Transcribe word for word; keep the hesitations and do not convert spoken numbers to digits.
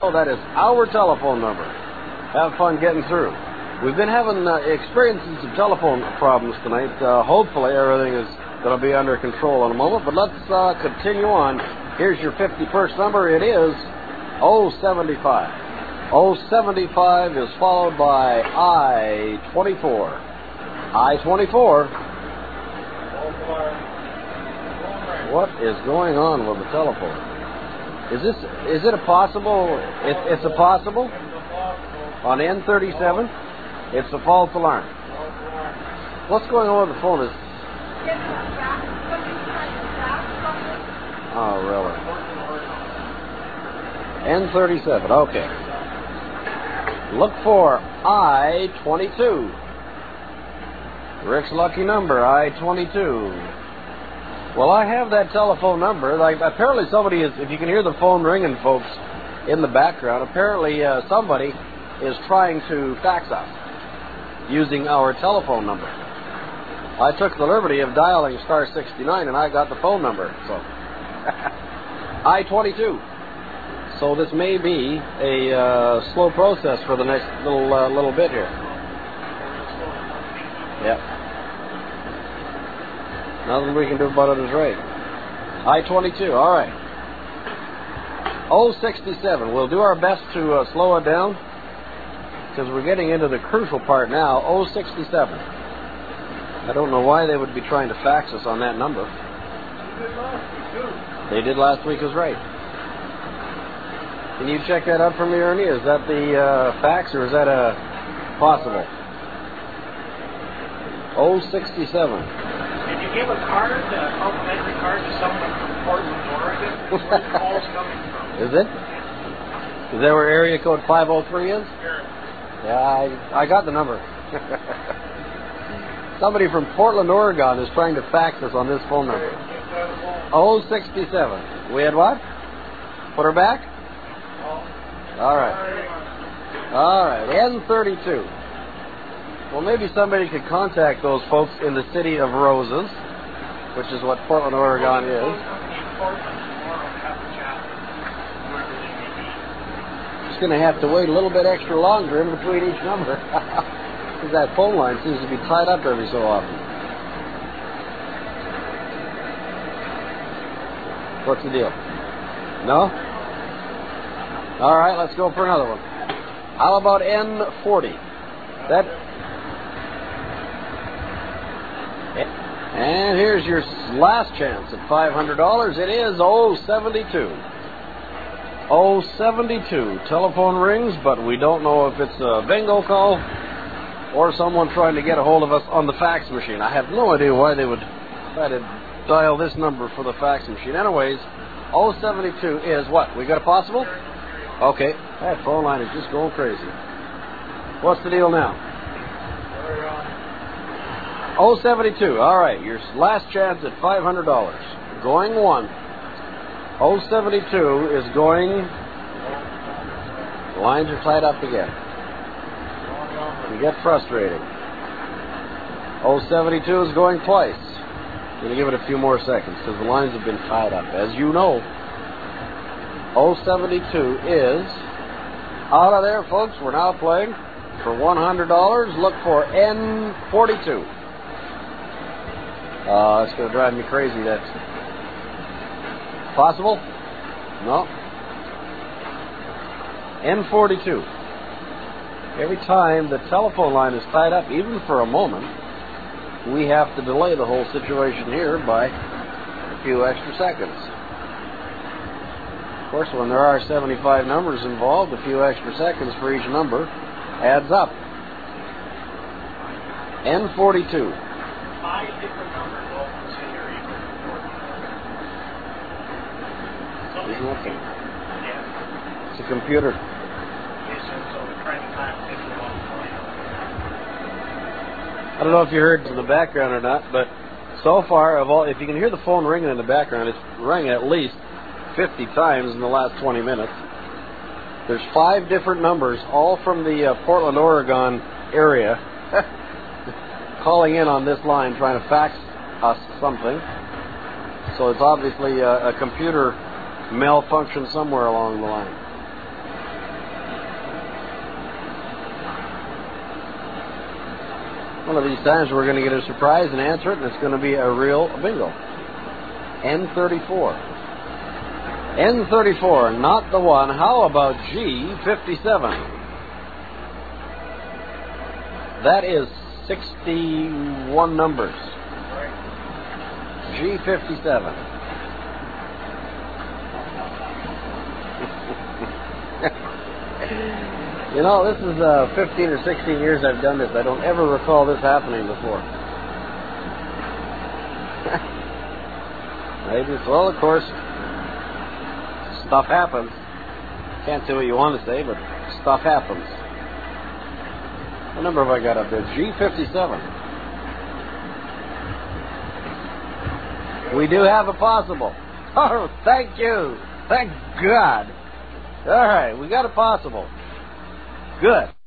Oh, that is our telephone number. Have fun getting through. We've been having uh, experiencing some telephone problems tonight. Uh, hopefully everything is going to be under control in a moment, but let's uh, continue on. Here's your fifty-first number. It is oh seventy-five. oh seventy-five is followed by I twenty-four. I twenty-four. What is going on with the telephone? Is this, is it a possible, it, it's a possible? On N thirty-seven, it's a false alarm. What's going on with the phone? Is Oh, really? N thirty-seven, okay. Look for I twenty-two. Rick's lucky number, I twenty-two. Well, I have that telephone number. Like, apparently somebody is, if you can hear the phone ringing, folks, in the background, apparently uh, somebody is trying to fax us using our telephone number. I took the liberty of dialing star sixty-nine, and I got the phone number, so. I twenty-two. So this may be a uh, slow process for the next little uh, little bit here. Yep. Nothing we can do about it is right. I twenty-two, all right. oh sixty-seven. We'll do our best to uh, slow it down because we're getting into the crucial part now. oh sixty-seven. I don't know why they would be trying to fax us on that number. They did last week is right. Can you check that out for me, Ernie? Is that the uh, fax or is that a possible? oh sixty-seven. Did you give a card, a complimentary card to someone from Portland, Oregon? Where's the calls coming from? Is it? Is that where area code five oh three is? Sure. Yeah, I, I got the number. Somebody from Portland, Oregon is trying to fax us on this phone number. oh sixty-seven. We had what? Put her back? All right. All right. N thirty-two. Well, maybe somebody could contact those folks in the City of Roses, which is what Portland, Oregon is. Just going to have to wait a little bit extra longer in between each number. Because that phone line seems to be tied up every so often. What's the deal? No? All right, let's go for another one. How about N forty? That... And here's your last chance at five hundred dollars. It is oh seventy-two. oh seventy-two. Telephone rings, but we don't know if it's a bingo call or someone trying to get a hold of us on the fax machine. I have no idea why they would try to dial this number for the fax machine. Anyways, oh seventy-two is what? We got a possible? Okay. That phone line is just going crazy. What's the deal now? oh seventy-two. All right. Your last chance at five hundred dollars. Going one. oh seventy-two is going... The lines are tied up again. You get frustrating. oh seventy-two is going twice. I'm going to give it a few more seconds because the lines have been tied up. As you know, oh seventy-two is out of there, folks. We're now playing for one hundred dollars. Look for N forty-two. Uh, it's going to drive me crazy. That's possible? No. N forty-two. Every time the telephone line is tied up, even for a moment, we have to delay the whole situation here by a few extra seconds. Of course, when there are seventy-five numbers involved, a few extra seconds for each number adds up. N forty-two. Five different numbers all consider Isn't that thing? Yes. It's a computer. Yes, so we're trying to find fifty-one. I don't know if you heard in the background or not, but so far, of all, if you can hear the phone ringing in the background, it's rang at least fifty times in the last twenty minutes. There's five different numbers, all from the uh, Portland, Oregon area, calling in on this line trying to fax us something. So it's obviously a, a computer malfunction somewhere along the line. One of these times we're going to get a surprise and answer it, and it's going to be a real bingo. N thirty-four. N thirty-four, not the one. How about G fifty-seven? That is sixty-one numbers. G fifty-seven. You know, this is uh, fifteen or sixteen years I've done this. I don't ever recall this happening before. I just, well, of course, stuff happens. Can't say what you want to say, but stuff happens. What number have I got up there? G fifty-seven. We do have a possible. Oh, thank you. Thank God. All right, we got a possible. Good.